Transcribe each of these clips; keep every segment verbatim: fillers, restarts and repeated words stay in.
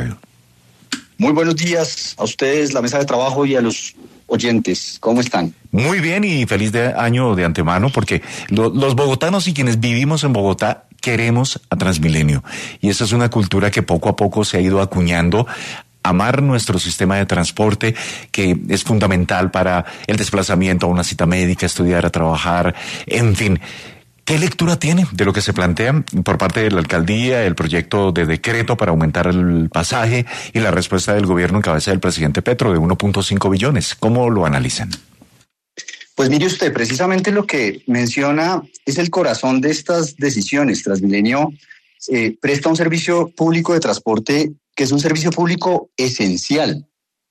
Octavio. Muy buenos días a ustedes, la mesa de trabajo y a los oyentes. ¿Cómo están? Muy bien y feliz de año de antemano, porque lo, los bogotanos y quienes vivimos en Bogotá queremos a Transmilenio. Y esa es una cultura que poco a poco se ha ido acuñando. Amar nuestro sistema de transporte, que es fundamental para el desplazamiento a una cita médica, estudiar, a trabajar, en fin. ¿Qué lectura tiene de lo que se plantea por parte de la alcaldía, el proyecto de decreto para aumentar el pasaje y la respuesta del gobierno en cabeza del presidente Petro de uno punto cinco billones? ¿Cómo lo analizan? Pues mire usted, precisamente lo que menciona es el corazón de estas decisiones. Transmilenio eh, presta un servicio público de transporte que es un servicio público esencial.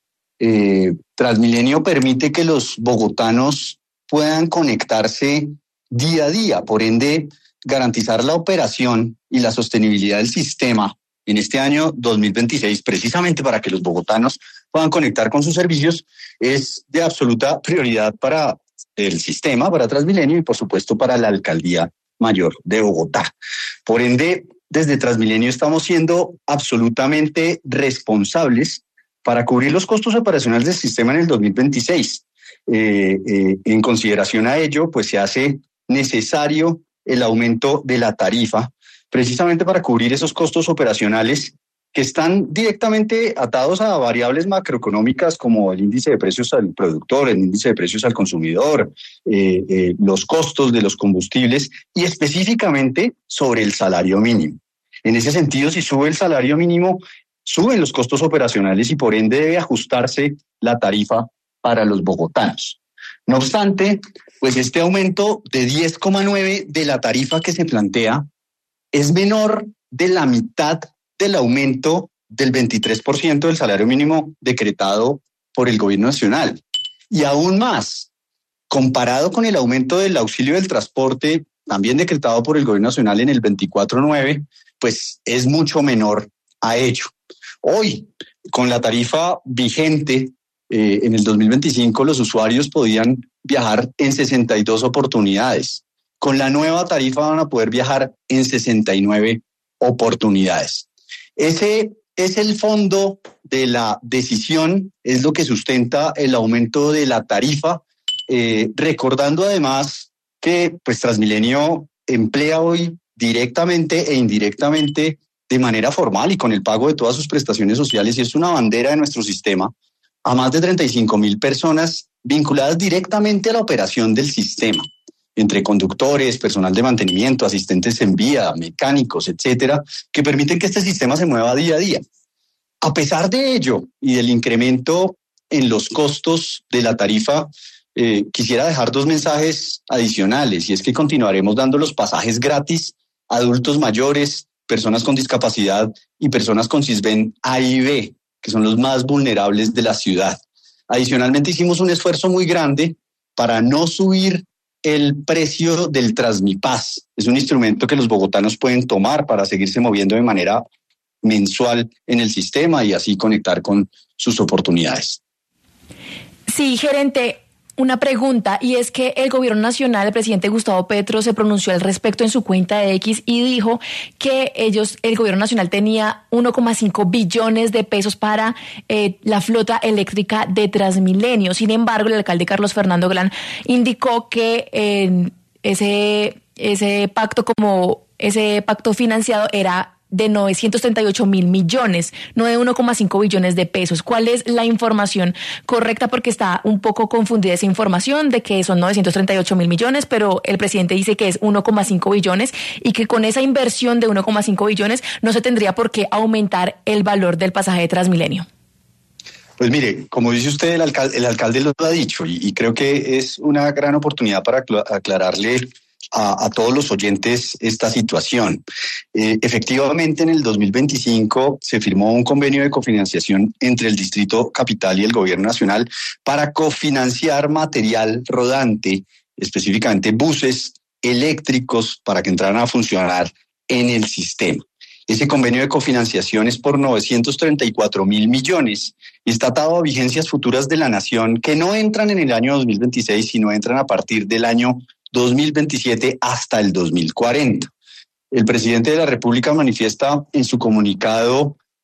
Eh, Transmilenio permite que los bogotanos puedan conectarse día a día, por ende garantizar la operación y la sostenibilidad del sistema en este año dos mil veintiséis, precisamente para que los bogotanos puedan conectar con sus servicios, es de absoluta prioridad para el sistema, para Transmilenio y por supuesto para la Alcaldía Mayor de Bogotá. Por ende, desde Transmilenio estamos siendo absolutamente responsables para cubrir los costos operacionales del sistema en el dos mil veintiséis. Eh, eh, en consideración a ello, pues se hace necesario el aumento de la tarifa, precisamente para cubrir esos costos operacionales que están directamente atados a variables macroeconómicas como el índice de precios al productor, el índice de precios al consumidor, eh, eh, los costos de los combustibles y específicamente sobre el salario mínimo. En ese sentido, si sube el salario mínimo, suben los costos operacionales y por ende debe ajustarse la tarifa para los bogotanos. No obstante, pues este aumento de diez coma nueve de la tarifa que se plantea es menor de la mitad del aumento del veintitrés por ciento del salario mínimo decretado por el gobierno nacional. Y aún más, comparado con el aumento del auxilio del transporte, también decretado por el gobierno nacional en el veinticuatro nueve, pues es mucho menor a ello. Hoy, con la tarifa vigente, eh, en el dos mil veinticinco los usuarios podían viajar en sesenta y dos oportunidades. Con la nueva tarifa van a poder viajar en sesenta y nueve oportunidades. Ese es el fondo de la decisión, es lo que sustenta el aumento de la tarifa, eh, recordando además que pues Transmilenio emplea hoy directamente e indirectamente de manera formal y con el pago de todas sus prestaciones sociales, y es una bandera de nuestro sistema, a más de treinta y cinco mil personas vinculadas directamente a la operación del sistema, entre conductores, personal de mantenimiento, asistentes en vía, mecánicos, etcétera, que permiten que este sistema se mueva día a día. A pesar de ello y del incremento en los costos de la tarifa, eh, quisiera dejar dos mensajes adicionales, y es que continuaremos dando los pasajes gratis a adultos mayores, personas con discapacidad y personas con SISBEN A y B, que son los más vulnerables de la ciudad. Adicionalmente hicimos un esfuerzo muy grande para no subir el precio del Transmipaz. Es un instrumento que los bogotanos pueden tomar para seguirse moviendo de manera mensual en el sistema y así conectar con sus oportunidades. Sí, gerente, una pregunta, y es que el gobierno nacional, el presidente Gustavo Petro, se pronunció al respecto en su cuenta de X y dijo que ellos, el gobierno nacional tenía uno coma cinco billones de pesos para eh, la flota eléctrica de Transmilenio. Sin embargo, el alcalde Carlos Fernando Galán indicó que eh, ese, ese pacto como ese pacto financiado era de novecientos treinta y ocho mil millones, no de uno coma cinco billones de pesos. ¿Cuál es la información correcta? Porque está un poco confundida esa información de que son novecientos treinta y ocho mil millones, pero el presidente dice que es uno coma cinco billones y que con esa inversión de uno coma cinco billones no se tendría por qué aumentar el valor del pasaje de Transmilenio. Pues mire, como dice usted, el alcalde, el alcalde lo ha dicho y, y creo que es una gran oportunidad para aclararle A, a todos los oyentes esta situación. Eh, efectivamente, en el dos mil veinticinco se firmó un convenio de cofinanciación entre el Distrito Capital y el Gobierno Nacional para cofinanciar material rodante, específicamente buses eléctricos, para que entraran a funcionar en el sistema. Ese convenio de cofinanciación es por novecientos treinta y cuatro mil millones y está atado a vigencias futuras de la Nación que no entran en el año dos mil veintiséis, sino entran a partir del año dos mil veintisiete hasta el dos mil cuarenta. El presidente de la República manifiesta en su comunicado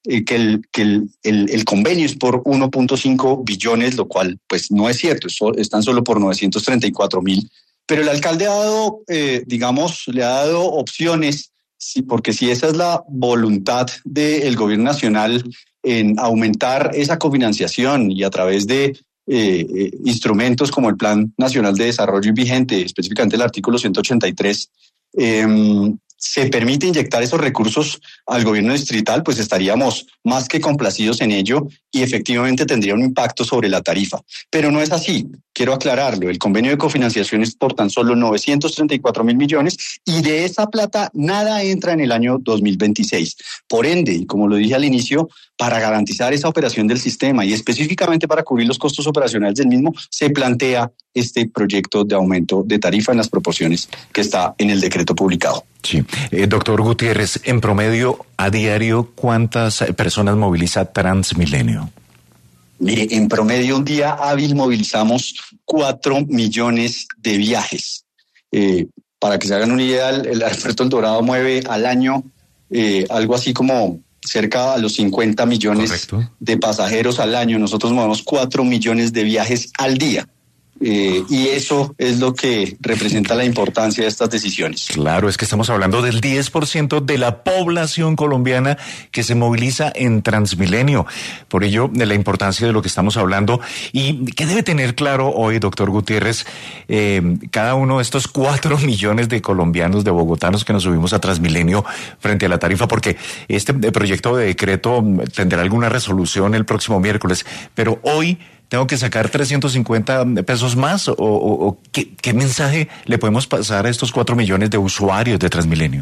eh, que, el, que el, el, el convenio es por uno punto cinco billones, lo cual pues no es cierto, están solo por novecientos treinta y cuatro mil, pero el alcalde ha dado, eh, digamos, le ha dado opciones, sí, porque si esa es la voluntad del gobierno nacional en aumentar esa cofinanciación y a través de Eh, eh, instrumentos como el Plan Nacional de Desarrollo vigente, específicamente el artículo ciento ochenta y tres, eh, se permite inyectar esos recursos al gobierno distrital, pues estaríamos más que complacidos en ello y efectivamente tendría un impacto sobre la tarifa. Pero no es así, quiero aclararlo, el convenio de cofinanciación es por tan solo novecientos treinta y cuatro mil millones y de esa plata nada entra en el año dos mil veintiséis. Por ende, y como lo dije al inicio, para garantizar esa operación del sistema y específicamente para cubrir los costos operacionales del mismo, se plantea este proyecto de aumento de tarifa en las proporciones que está en el decreto publicado. Sí. Eh, doctor Gutiérrez, en promedio, a diario, ¿cuántas personas moviliza Transmilenio? Mire, en promedio un día hábil movilizamos cuatro millones de viajes. Eh, para que se hagan una idea, el aeropuerto El Dorado mueve al año eh, algo así como cerca a los cincuenta millones. Correcto. De pasajeros al año. Nosotros movemos cuatro millones de viajes al día. Eh, y eso es lo que representa la importancia de estas decisiones. Claro, es que estamos hablando del diez por ciento de la población colombiana que se moviliza en Transmilenio. Por ello, de la importancia de lo que estamos hablando. ¿Y qué debe tener claro hoy, doctor Gutiérrez, eh, cada uno de estos cuatro millones de colombianos, de bogotanos que nos subimos a Transmilenio frente a la tarifa? Porque este proyecto de decreto tendrá alguna resolución el próximo miércoles, pero hoy ¿tengo que sacar trescientos cincuenta pesos más? ¿O, o, o ¿qué, qué mensaje le podemos pasar a estos cuatro millones de usuarios de Transmilenio?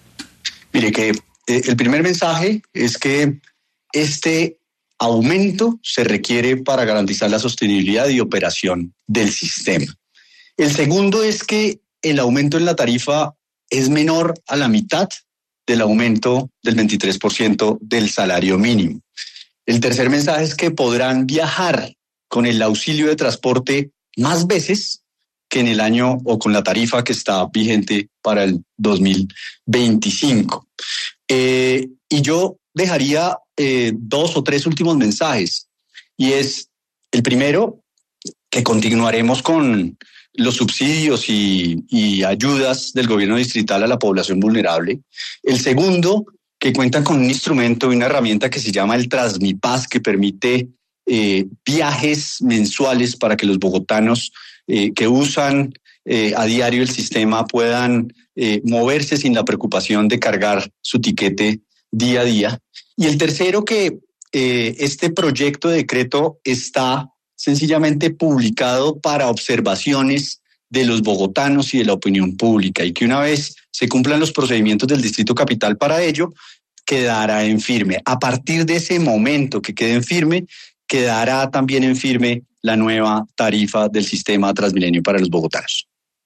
Mire, que eh, el primer mensaje es que este aumento se requiere para garantizar la sostenibilidad y operación del sistema. El segundo es que el aumento en la tarifa es menor a la mitad del aumento del veintitrés por ciento del salario mínimo. El tercer mensaje es que podrán viajar con el auxilio de transporte más veces que en el año o con la tarifa que está vigente para el dos mil veinticinco. Eh, y yo dejaría eh, dos o tres últimos mensajes. Y es el primero, que continuaremos con los subsidios y, y ayudas del gobierno distrital a la población vulnerable. El segundo, que cuentan con un instrumento y una herramienta que se llama el Transmipaz, que permite Eh, viajes mensuales para que los bogotanos eh, que usan eh, a diario el sistema puedan eh, moverse sin la preocupación de cargar su tiquete día a día. Y el tercero, que eh, este proyecto de decreto está sencillamente publicado para observaciones de los bogotanos y de la opinión pública, y que una vez se cumplan los procedimientos del Distrito Capital para ello, quedará en firme. A partir de ese momento que quede en firme, quedará también en firme la nueva tarifa del sistema Transmilenio para los bogotanos.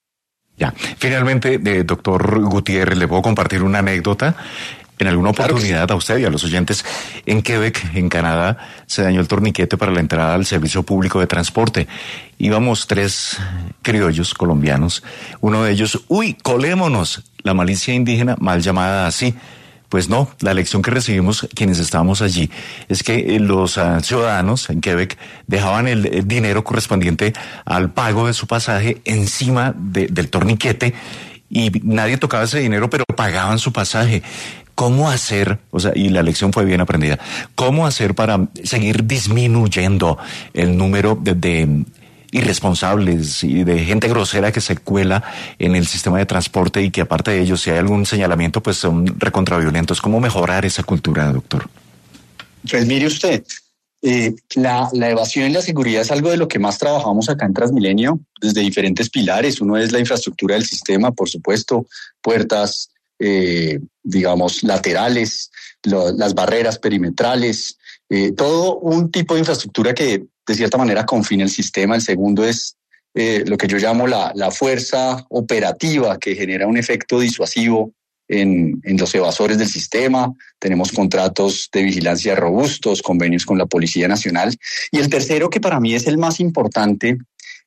Ya, finalmente, eh, doctor Gutiérrez, le puedo compartir una anécdota. En alguna oportunidad, claro, a usted y a los oyentes, en Quebec, en Canadá, se dañó el torniquete para la entrada al servicio público de transporte. Íbamos tres criollos colombianos. Uno de ellos, uy, colémonos, la malicia indígena mal llamada así. Pues no, la lección que recibimos quienes estábamos allí es que los uh, ciudadanos en Quebec dejaban el, el dinero correspondiente al pago de su pasaje encima de, del torniquete y nadie tocaba ese dinero, pero pagaban su pasaje. ¿Cómo hacer? O sea, y la lección fue bien aprendida. ¿Cómo hacer para seguir disminuyendo el número de, de irresponsables y de gente grosera que se cuela en el sistema de transporte y que aparte de ello, si hay algún señalamiento, pues son recontraviolentos? ¿Cómo mejorar esa cultura, doctor? Pues mire usted, eh, la, la evasión y la seguridad es algo de lo que más trabajamos acá en Transmilenio desde diferentes pilares. Uno es la infraestructura del sistema, por supuesto, puertas, eh, digamos, laterales, lo, las barreras perimetrales, eh, todo un tipo de infraestructura que de cierta manera confina el sistema. El segundo es eh, lo que yo llamo la, la fuerza operativa, que genera un efecto disuasivo en, en los evasores del sistema. Tenemos contratos de vigilancia robustos, convenios con la Policía Nacional. Y el tercero, que para mí es el más importante,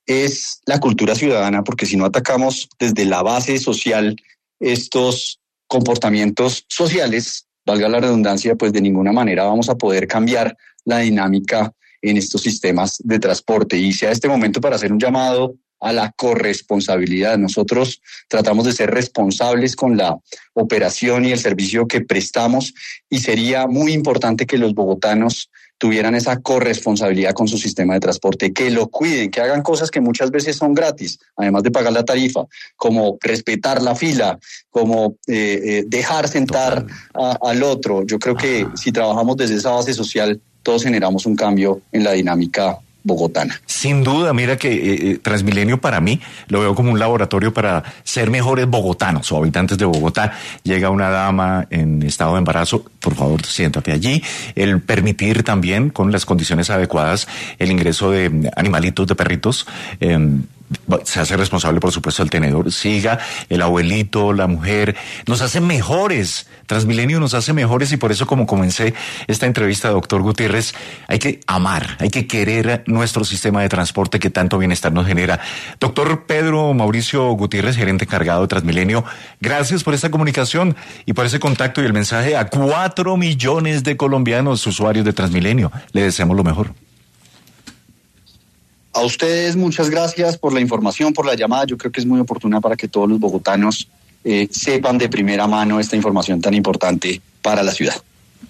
es la cultura ciudadana, porque si no atacamos desde la base social estos comportamientos sociales, valga la redundancia, pues de ninguna manera vamos a poder cambiar la dinámica en estos sistemas de transporte. Y sea este momento para hacer un llamado a la corresponsabilidad. Nosotros tratamos de ser responsables con la operación y el servicio que prestamos, y sería muy importante que los bogotanos tuvieran esa corresponsabilidad con su sistema de transporte, que lo cuiden, que hagan cosas que muchas veces son gratis, además de pagar la tarifa, como respetar la fila, como eh, eh, dejar sentar a, al otro. Yo creo que si trabajamos desde esa base social, todos generamos un cambio en la dinámica bogotana. Sin duda, mira que eh, Transmilenio para mí lo veo como un laboratorio para ser mejores bogotanos o habitantes de Bogotá. Llega una dama en estado de embarazo, por favor siéntate allí. El permitir también con las condiciones adecuadas el ingreso de animalitos, de perritos. Eh, se hace responsable, por supuesto, el tenedor. Siga, el abuelito, la mujer, nos hace mejores. Transmilenio nos hace mejores, y por eso, como comencé esta entrevista, doctor Gutiérrez, hay que amar, hay que querer nuestro sistema de transporte que tanto bienestar nos genera. Doctor Pedro Mauricio Gutiérrez, gerente encargado de Transmilenio, gracias por esta comunicación y por ese contacto y el mensaje a cuatro millones de colombianos usuarios de Transmilenio. Le deseamos lo mejor. A ustedes muchas gracias por la información, por la llamada. Yo creo que es muy oportuna para que todos los bogotanos eh, sepan de primera mano esta información tan importante para la ciudad.